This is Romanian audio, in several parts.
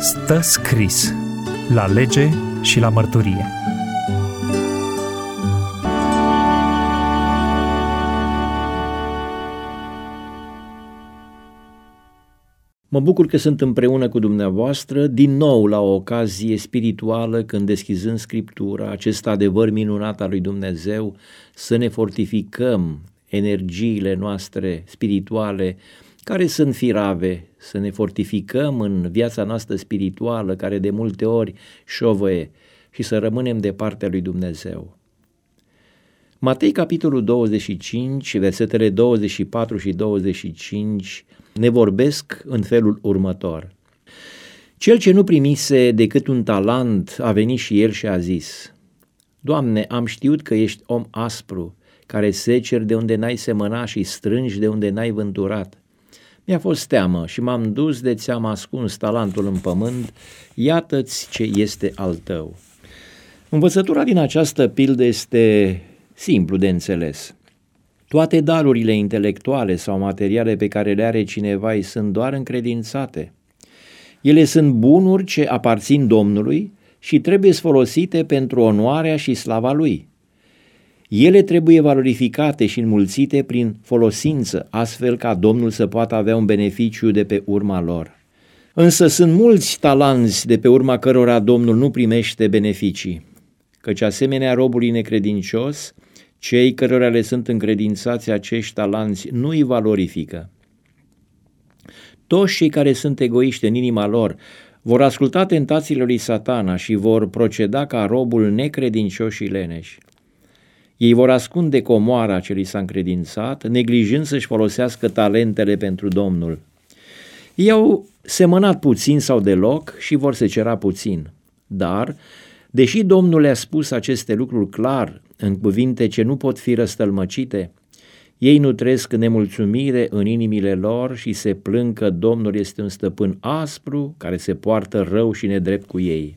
Stă scris la lege și la mărturie. Mă bucur că sunt împreună cu dumneavoastră din nou la o ocazie spirituală când, deschizând Scriptura, acest adevăr minunat al lui Dumnezeu, să ne fortificăm energiile noastre spirituale care sunt firave, să ne fortificăm în viața noastră spirituală care de multe ori șovăie și să rămânem de partea lui Dumnezeu. Matei, capitolul 25, versetele 24 și 25 ne vorbesc în felul următor. Cel ce nu primise decât un talent a venit și el și a zis: Doamne, am știut că ești om aspru, care seceri de unde n-ai semănat și strângi de unde n-ai vânturat. Mi-a fost teamă și m-am dus de ți-am ascuns talentul în pământ, iată-ți ce este al tău. Învățătura din această pildă este simplu de înțeles. Toate darurile intelectuale sau materiale pe care le are cineva îi sunt doar încredințate. Ele sunt bunuri ce aparțin Domnului și trebuie folosite pentru onoarea și slava Lui. Ele trebuie valorificate și înmulțite prin folosință, astfel ca Domnul să poată avea un beneficiu de pe urma lor. Însă sunt mulți talanți de pe urma cărora Domnul nu primește beneficii, căci asemenea robului necredincios, cei cărora le sunt încredințați acești talanți nu îi valorifică. Toți cei care sunt egoiști în inima lor vor asculta tentațiile lui Satana și vor proceda ca robul necredincios și leneș. Ei vor ascunde comoara ce li s-a încredințat, neglijând să-și folosească talentele pentru Domnul. Ei au semănat puțin sau deloc și vor secera puțin, dar, deși Domnul le-a spus aceste lucruri clar, în cuvinte ce nu pot fi răstălmăcite, ei nu trăiesc nemulțumire în inimile lor și se plâng că Domnul este un stăpân aspru care se poartă rău și nedrept cu ei.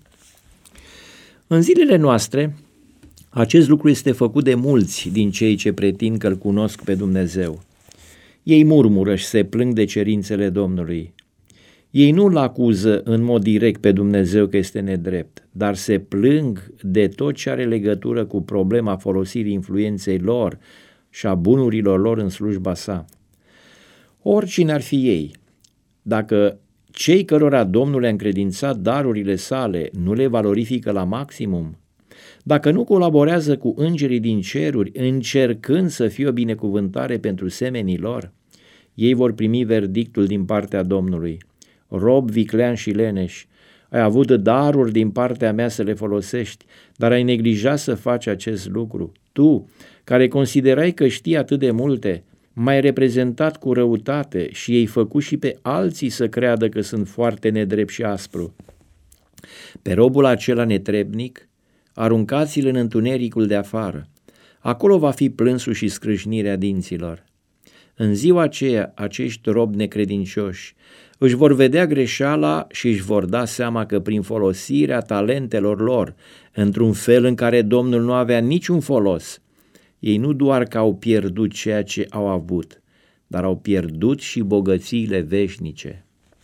În zilele noastre, acest lucru este făcut de mulți din cei ce pretind că îl cunosc pe Dumnezeu. Ei murmură și se plâng de cerințele Domnului. Ei nu îl acuză în mod direct pe Dumnezeu că este nedrept, dar se plâng de tot ce are legătură cu problema folosirii influenței lor și a bunurilor lor în slujba sa. Oricine ar fi ei, dacă cei cărora Domnul le-a încredințat darurile sale nu le valorifică la maximum, dacă nu colaborează cu îngerii din ceruri încercând să fie o binecuvântare pentru semenii lor, ei vor primi verdictul din partea Domnului. Rob viclean și leneș, ai avut daruri din partea mea să le folosești, dar ai neglijat să faci acest lucru. Tu, care considerai că știi atât de multe, m-ai reprezentat cu răutate și ei făcut și pe alții să creadă că sunt foarte nedrept și aspru. Pe robul acela netrebnic, aruncați-l în întunericul de afară. Acolo va fi plânsul și scrâșnirea dinților. În ziua aceea, acești robi necredincioși își vor vedea greșeala și își vor da seama că prin folosirea talentelor lor, într-un fel în care Domnul nu avea niciun folos, ei nu doar că au pierdut ceea ce au avut, dar au pierdut și bogățiile veșnice.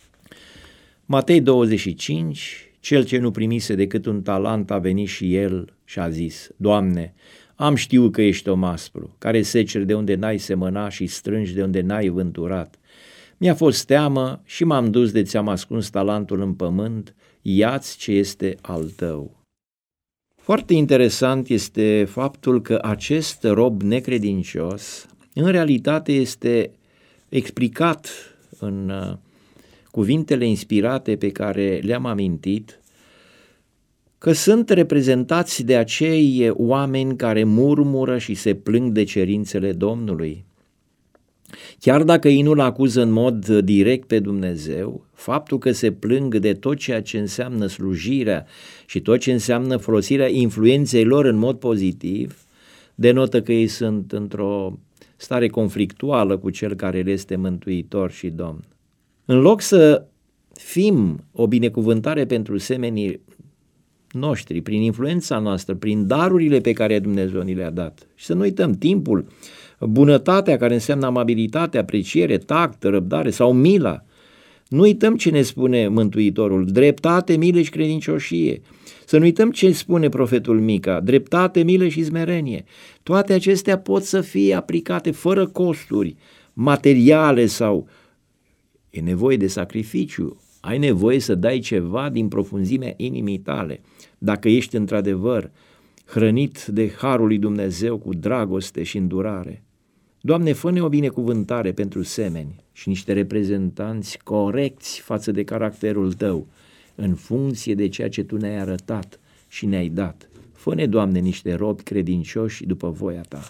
Matei 25, cel ce nu primise decât un talent a venit și el și a zis: Doamne, am știut că ești om aspru, care seceri de unde n-ai semănat și strângi de unde n-ai vânturat. Mi-a fost teamă și m-am dus de ți-am ascuns talentul în pământ, ia-ți ce este al tău. Foarte interesant este faptul că acest rob necredincios în realitate este explicat în cuvintele inspirate pe care le-am amintit, că sunt reprezentați de acei oameni care murmură și se plâng de cerințele Domnului. Chiar dacă ei nu-L acuză în mod direct pe Dumnezeu, faptul că se plâng de tot ceea ce înseamnă slujirea și tot ce înseamnă folosirea influenței lor în mod pozitiv, denotă că ei sunt într-o stare conflictuală cu Cel care le este Mântuitor și Domn. În loc să fim o binecuvântare pentru semenii noștri, prin influența noastră, prin darurile pe care Dumnezeu ni le-a dat, și să nu uităm timpul, bunătatea care înseamnă amabilitate, apreciere, tact, răbdare sau mila, Nu uităm ce ne spune Mântuitorul, dreptate, milă și credincioșie. Să nu uităm ce spune profetul Mica, dreptate, milă și smerenie. Toate acestea pot să fie aplicate fără costuri materiale sau e nevoie de sacrificiu. Ai nevoie să dai ceva din profunzimea inimii tale. Dacă ești într-adevăr hrănit de harul lui Dumnezeu cu dragoste și îndurare. Doamne, fă-ne o binecuvântare pentru semeni și niște reprezentanți corecți față de caracterul Tău, în funcție de ceea ce Tu ne-ai arătat și ne-ai dat. Fă-ne, Doamne, niște robi credincioși după voia Ta.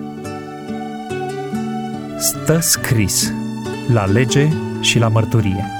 Stă scris la lege și la mărturie.